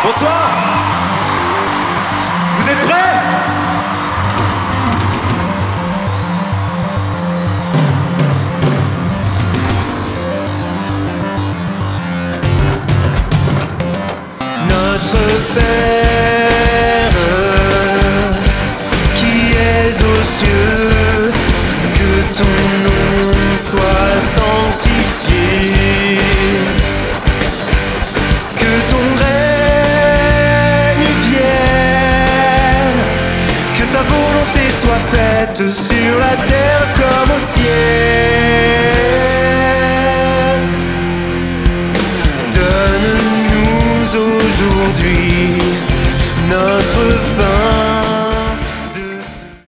Bonsoir. Vous êtes prêts? Notre Père qui es aux cieux, que ton nom soit sanctifié, que ton règne vienne, que ta volonté soit faite sur